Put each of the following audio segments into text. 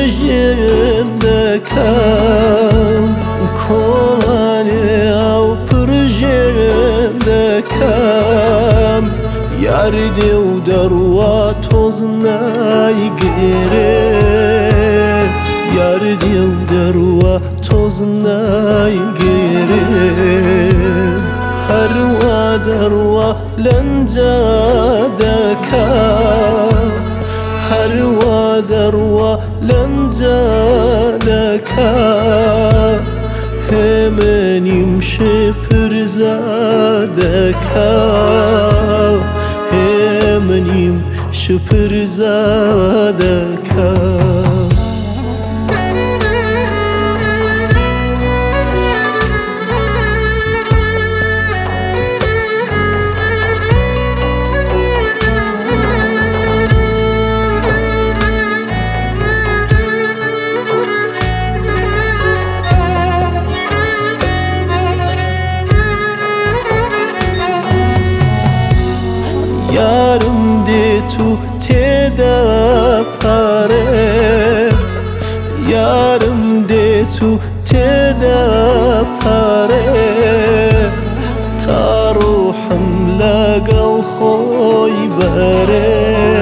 پرژیم دکم کلانی او پرژیم دکم یاری و دروا توز نایگیره یاری و دروا توز نایگیره هر و دروا لنجا دکم هر و دروا لنجا دکم همنیم شپرزادکم همنیم شپرزادکم yarım de tu teda pare yarım de tu teda pare taruhum lagal khoy bare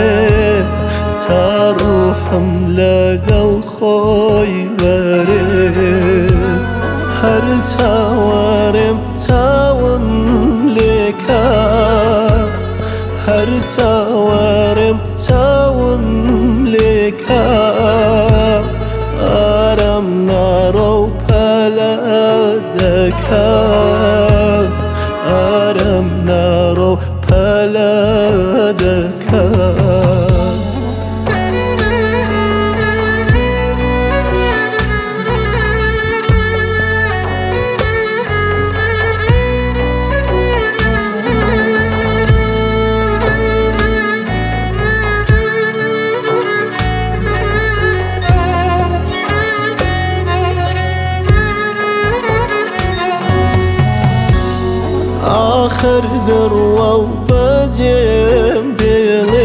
taruhum lagal khoy bare har tawarem tawam leka هر تاورم تاوم لکا آرام نارو پلادکا آرام نارو پلادکا آخر دروا و بجیم دیله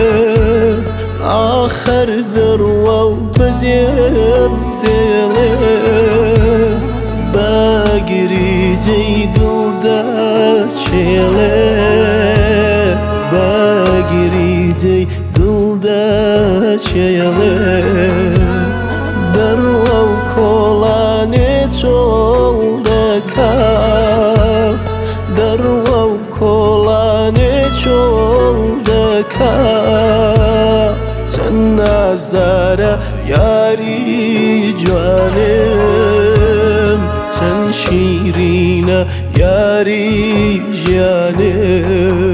آخر دروا و بجیم دیله باگری جی دل دا چیله باگری جی دل دا چیله دروا و کلانی چول دکم دروا و کلانی چول دکم چن نازداره یاری جانم چن شیرینه یاری جانم